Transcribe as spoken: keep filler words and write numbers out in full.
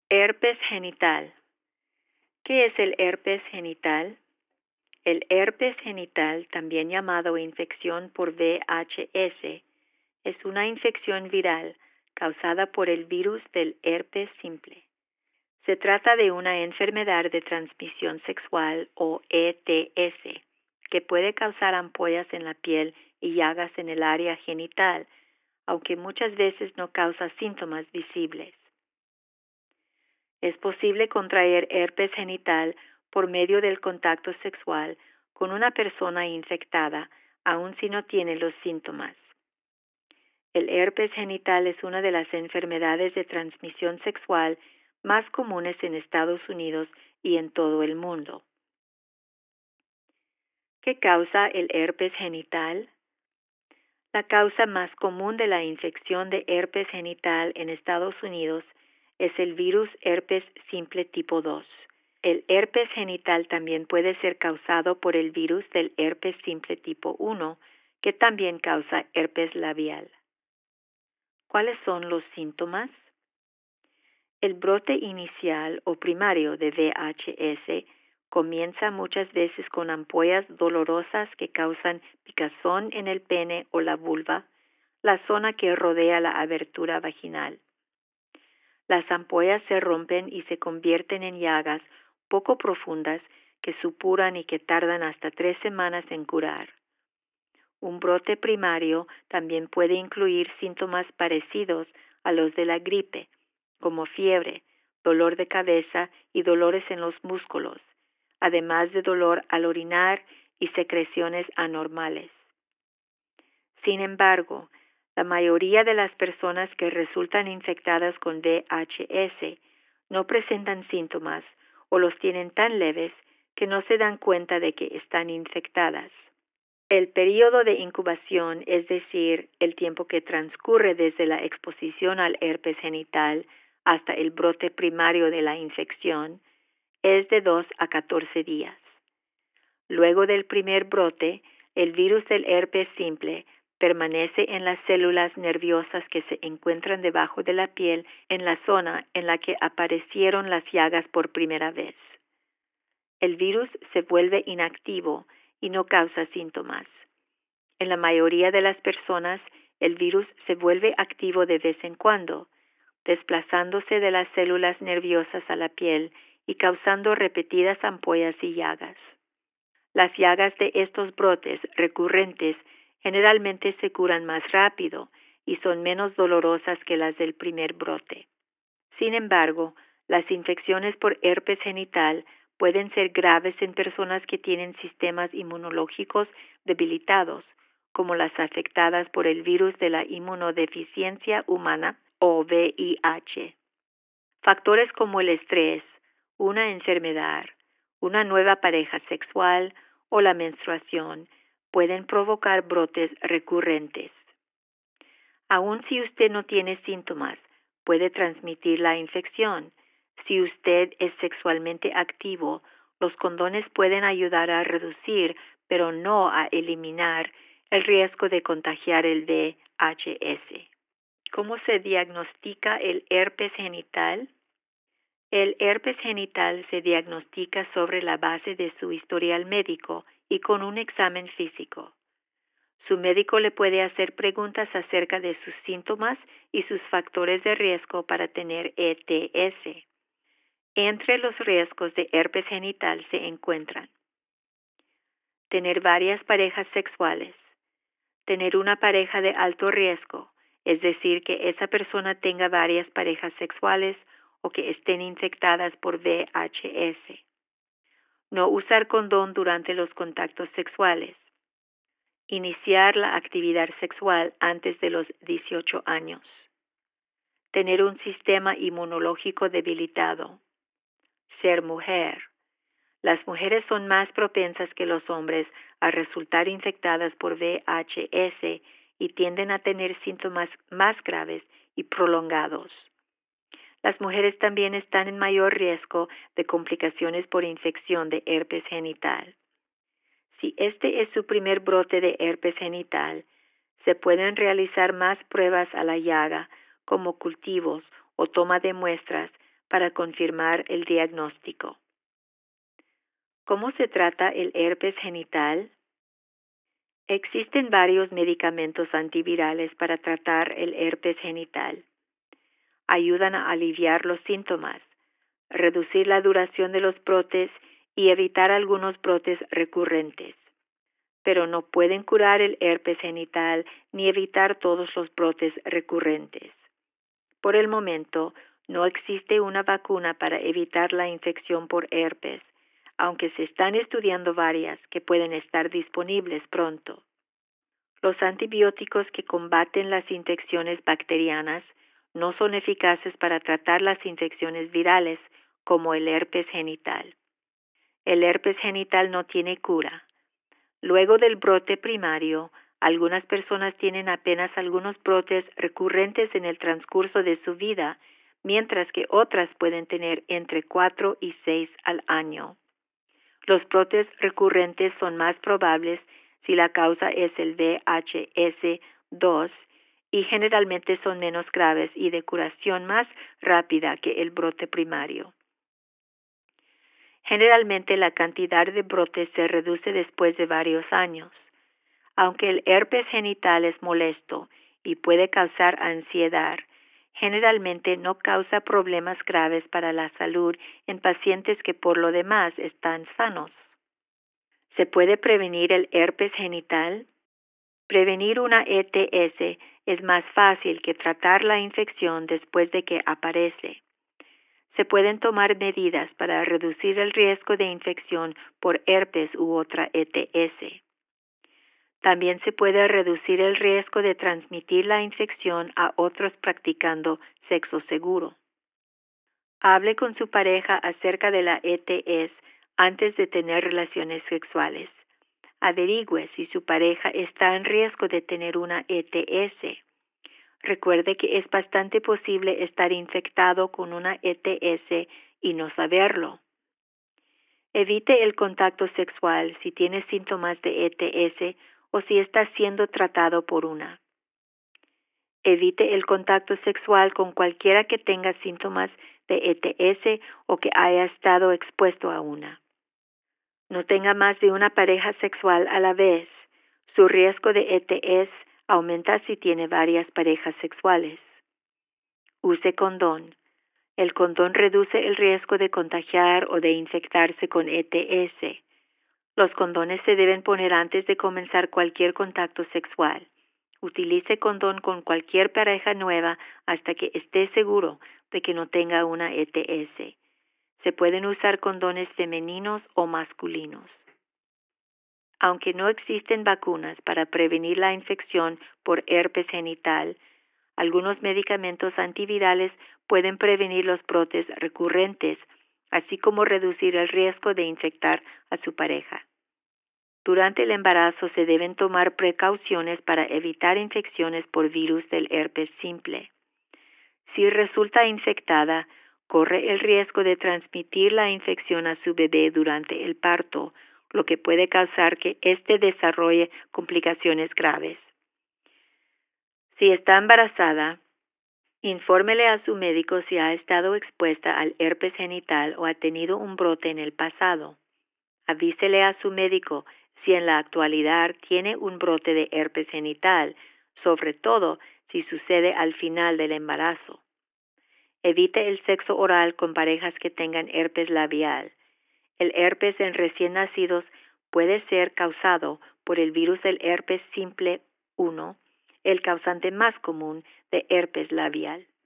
Herpes genital. ¿Qué es el herpes genital? El herpes genital, también llamado infección por V H S, es una infección viral causada por el virus del herpes simple. Se trata de una enfermedad de transmisión sexual o E T S, que puede causar ampollas en la piel y llagas en el área genital, aunque muchas veces no causa síntomas visibles. Es posible contraer herpes genital por medio del contacto sexual con una persona infectada, aun si no tiene los síntomas. El herpes genital es una de las enfermedades de transmisión sexual más comunes en Estados Unidos y en todo el mundo. ¿Qué causa el herpes genital? La causa más común de la infección de herpes genital en Estados Unidos es el virus herpes simple tipo dos. El herpes genital también puede ser causado por el virus del herpes simple tipo uno, que también causa herpes labial. ¿Cuáles son los síntomas? El brote inicial o primario de V H S comienza muchas veces con ampollas dolorosas que causan picazón en el pene o la vulva, la zona que rodea la abertura vaginal. Las ampollas se rompen y se convierten en llagas poco profundas que supuran y que tardan hasta tres semanas en curar. Un brote primario también puede incluir síntomas parecidos a los de la gripe, como fiebre, dolor de cabeza y dolores en los músculos, además de dolor al orinar y secreciones anormales. Sin embargo, la mayoría de las personas que resultan infectadas con V H S no presentan síntomas o los tienen tan leves que no se dan cuenta de que están infectadas. El período de incubación, es decir, el tiempo que transcurre desde la exposición al herpes genital hasta el brote primario de la infección, es de dos a catorce días. Luego del primer brote, el virus del herpes simple permanece en las células nerviosas que se encuentran debajo de la piel en la zona en la que aparecieron las llagas por primera vez. El virus se vuelve inactivo y no causa síntomas. En la mayoría de las personas, el virus se vuelve activo de vez en cuando, desplazándose de las células nerviosas a la piel y causando repetidas ampollas y llagas. Las llagas de estos brotes recurrentes generalmente se curan más rápido y son menos dolorosas que las del primer brote. Sin embargo, las infecciones por herpes genital pueden ser graves en personas que tienen sistemas inmunológicos debilitados, como las afectadas por el virus de la inmunodeficiencia humana o V I H. Factores como el estrés, una enfermedad, una nueva pareja sexual o la menstruación pueden provocar brotes recurrentes. Aun si usted no tiene síntomas, puede transmitir la infección. Si usted es sexualmente activo, los condones pueden ayudar a reducir, pero no a eliminar, el riesgo de contagiar el V H S. ¿Cómo se diagnostica el herpes genital? El herpes genital se diagnostica sobre la base de su historial médico y con un examen físico. Su médico le puede hacer preguntas acerca de sus síntomas y sus factores de riesgo para tener E T S. Entre los riesgos de herpes genital se encuentran tener varias parejas sexuales, tener una pareja de alto riesgo, es decir, que esa persona tenga varias parejas sexuales o que estén infectadas por V H S. No usar condón durante los contactos sexuales. Iniciar la actividad sexual antes de los dieciocho años. Tener un sistema inmunológico debilitado. Ser mujer. Las mujeres son más propensas que los hombres a resultar infectadas por V H S y tienden a tener síntomas más graves y prolongados. Las mujeres también están en mayor riesgo de complicaciones por infección de herpes genital. Si este es su primer brote de herpes genital, se pueden realizar más pruebas a la llaga, como cultivos o toma de muestras, para confirmar el diagnóstico. ¿Cómo se trata el herpes genital? Existen varios medicamentos antivirales para tratar el herpes genital. Ayudan a aliviar los síntomas, reducir la duración de los brotes y evitar algunos brotes recurrentes. Pero no pueden curar el herpes genital ni evitar todos los brotes recurrentes. Por el momento, no existe una vacuna para evitar la infección por herpes, aunque se están estudiando varias que pueden estar disponibles pronto. Los antibióticos que combaten las infecciones bacterianas no son eficaces para tratar las infecciones virales como el herpes genital. El herpes genital no tiene cura. Luego del brote primario, algunas personas tienen apenas algunos brotes recurrentes en el transcurso de su vida, mientras que otras pueden tener entre cuatro y seis al año. Los brotes recurrentes son más probables si la causa es el V H S dos y generalmente son menos graves y de curación más rápida que el brote primario. Generalmente la cantidad de brotes se reduce después de varios años. Aunque el herpes genital es molesto y puede causar ansiedad, generalmente no causa problemas graves para la salud en pacientes que por lo demás están sanos. ¿Se puede prevenir el herpes genital? Prevenir una E T S es más fácil que tratar la infección después de que aparece. Se pueden tomar medidas para reducir el riesgo de infección por herpes u otra E T S. También se puede reducir el riesgo de transmitir la infección a otros practicando sexo seguro. Hable con su pareja acerca de la E T S antes de tener relaciones sexuales. Averigüe si su pareja está en riesgo de tener una E T S. Recuerde que es bastante posible estar infectado con una E T S y no saberlo. Evite el contacto sexual si tiene síntomas de E T S o si está siendo tratado por una. Evite el contacto sexual con cualquiera que tenga síntomas de E T S o que haya estado expuesto a una. No tenga más de una pareja sexual a la vez. Su riesgo de E T S aumenta si tiene varias parejas sexuales. Use condón. El condón reduce el riesgo de contagiar o de infectarse con E T S. Los condones se deben poner antes de comenzar cualquier contacto sexual. Utilice condón con cualquier pareja nueva hasta que esté seguro de que no tenga una E T S. Se pueden usar condones femeninos o masculinos. Aunque no existen vacunas para prevenir la infección por herpes genital, algunos medicamentos antivirales pueden prevenir los brotes recurrentes, así como reducir el riesgo de infectar a su pareja. Durante el embarazo se deben tomar precauciones para evitar infecciones por virus del herpes simple. Si resulta infectada, corre el riesgo de transmitir la infección a su bebé durante el parto, lo que puede causar que éste desarrolle complicaciones graves. Si está embarazada, infórmele a su médico si ha estado expuesta al herpes genital o ha tenido un brote en el pasado. Avísele a su médico si en la actualidad tiene un brote de herpes genital, sobre todo si sucede al final del embarazo. Evite el sexo oral con parejas que tengan herpes labial. El herpes en recién nacidos puede ser causado por el virus del herpes simple uno, el causante más común de herpes labial.